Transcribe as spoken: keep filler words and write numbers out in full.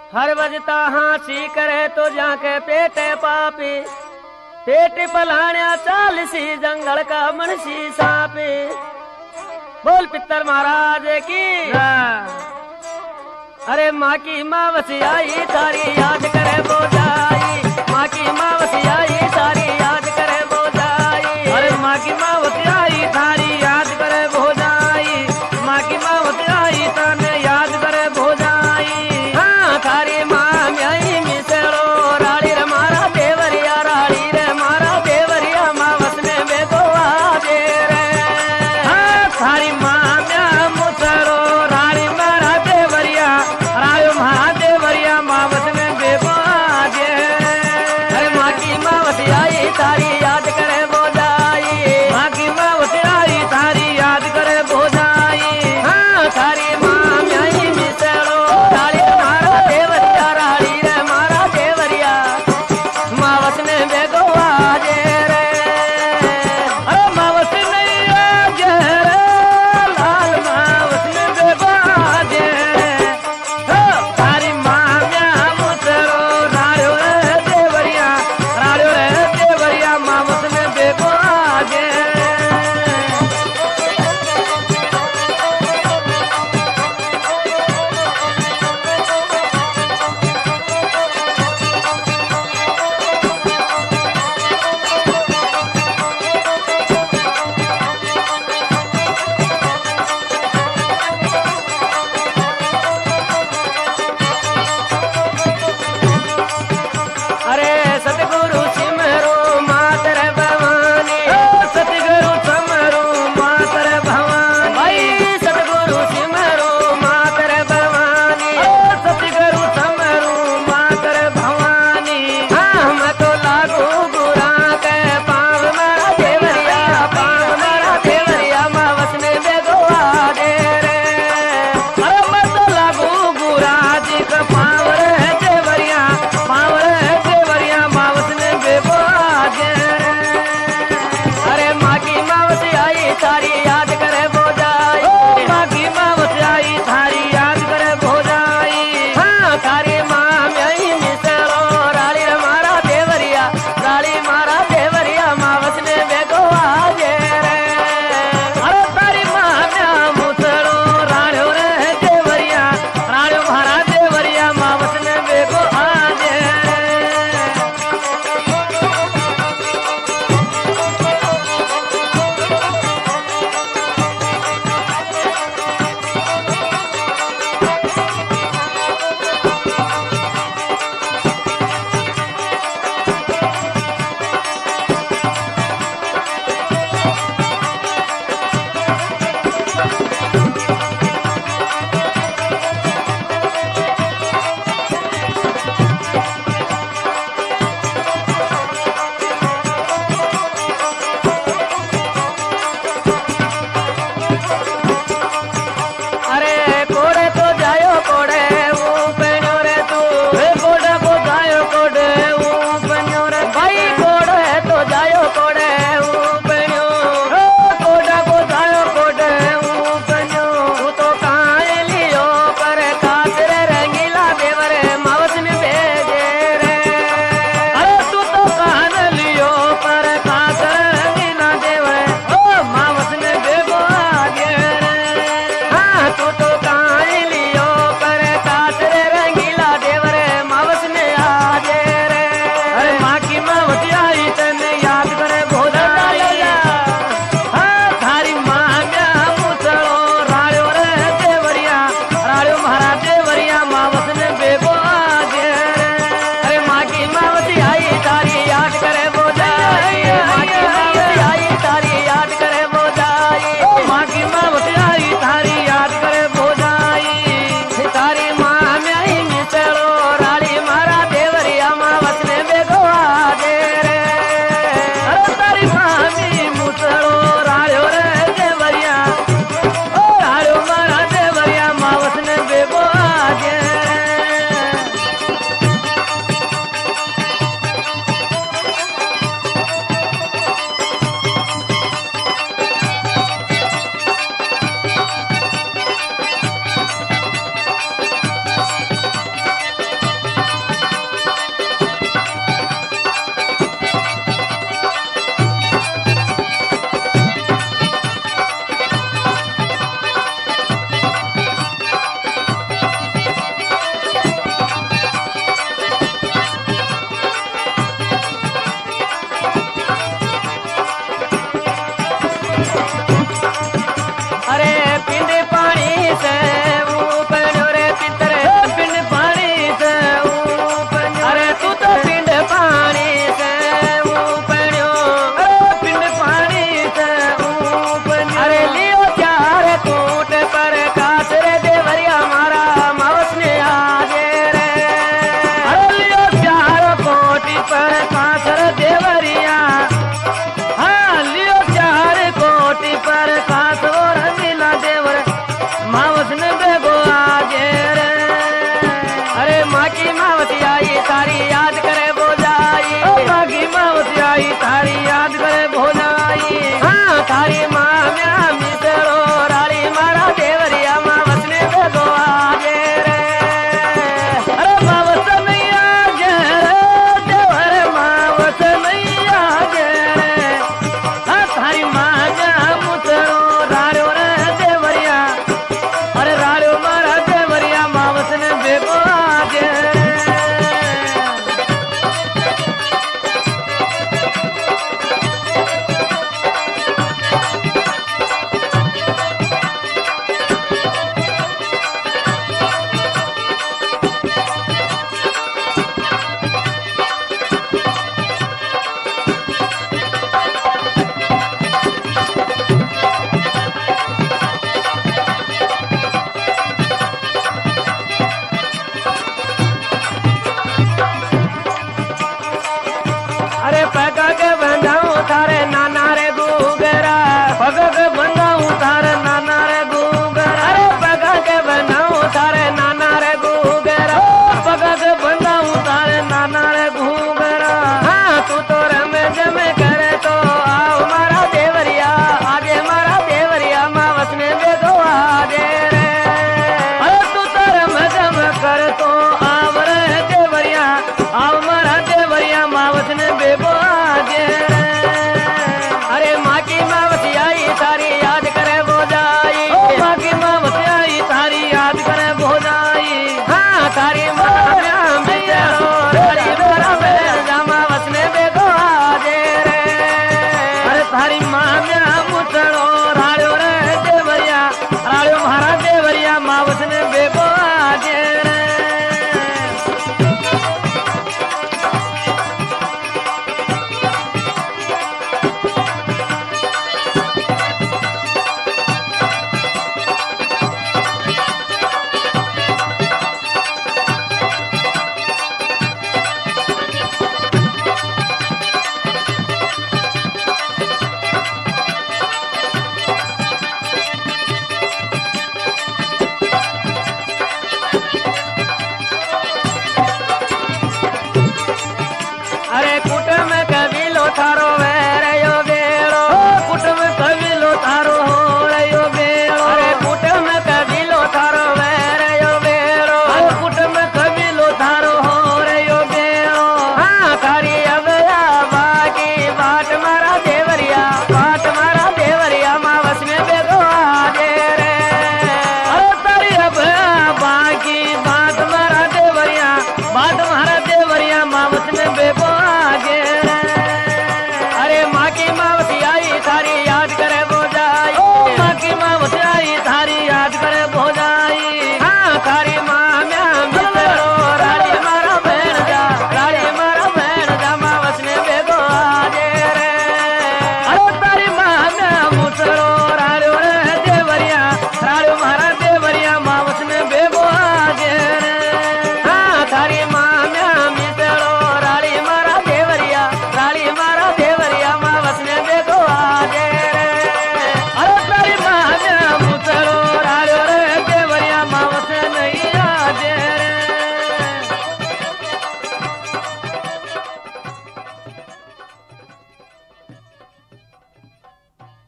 हर बजता हाँसी करे तो जाके पेट पापी, पेट पलाण्या चालसी जंगल का मनसी सापे। बोल पितर महाराज की। अरे माँ की माँ वसियाई तारी याद करे बोझाई, माँ की माँ वसियाई तारी याद करे बोझाई। अरे माँ की माँ वसियाई तारी याद करे बोझाई, माँ की माँ वसियाई ताने याद करे बोझाई। हाँ थारी माँ म्याई मिसरो राड़ी रे मारा देवरिया, राड़ी रे मारा देवरिया माँ वसने बेगो आजे रे। हाँ थारी माँ म्या मुसरो राड़ी मारा देवरिया, रायो महादेवरिया माँ वसने बेगो आजे। अरे माँ की माँ वसियाई तारी याद करे बोझाई, माँ की माँ वसियाई तारी याद करे बोझाई। हाँ थारी माँ म्याई मिसरो राड़ी रे मारा देवरिया, राड़ी रे मारा देवरिया माँ वसने बेगो आजे रे। अरे माँ वसने आजे रे, लाल माँ वसने बेगो आजे। हो थारी माँ म्या मुसरो रायो रे देवरिया, रायो रे देवरिया माँ वसने बेगो आजे। अरे सतगुरु सिमरो मात रे भवानी, सतगुरु समरो मात रे भवानी। भाई सतगुरु सिमरो मात रे भवानी। सतगुरु समरो मात रे भवानी। हाँ मैं तो लागू गुरा के पाव मारा देवरिया, पाव मारा देवरिया माँ वसने बेगो आजे रे। अरे मैं तो लागू गुरा जी का पाव रे देवरिया, पाव रे देवरिया माँ वसने बेगो आजे। अरे माँ की माँ वसियाई तारी याद करे बोझाई, ओ माँ की माँ वसियाई थारी याद करे भोजाई। हाँ थारी माँ म्याई मिसरो राड़ी रे मारा देवरिया, राड़ी मारा देवरिया माँ वसने बेगो आजे रे। अरे तारी माँ म्या मुसरो रायो रे देवरिया, रायो भारा देवरिया माँ वसने बेगो आजे। अरे कोड़े तो जायो कोड़े वो पेन्यो रे तू, वे कोडे को जायो कोडे ऊ बन्यो रे भाई कोड़े तो जायो कोड़े वो पेन्यो। ओ कोडे को जायो कोडे ऊ बन्यो। तू तो कहाँ लियो पर खास रे रंगीला देवरे माँ वसने भेजे रे। अरे तू तो कान लियो पर खास रंगीला देवरे, ओ माँ वसने बेगो आगे रे। हाँ तू तो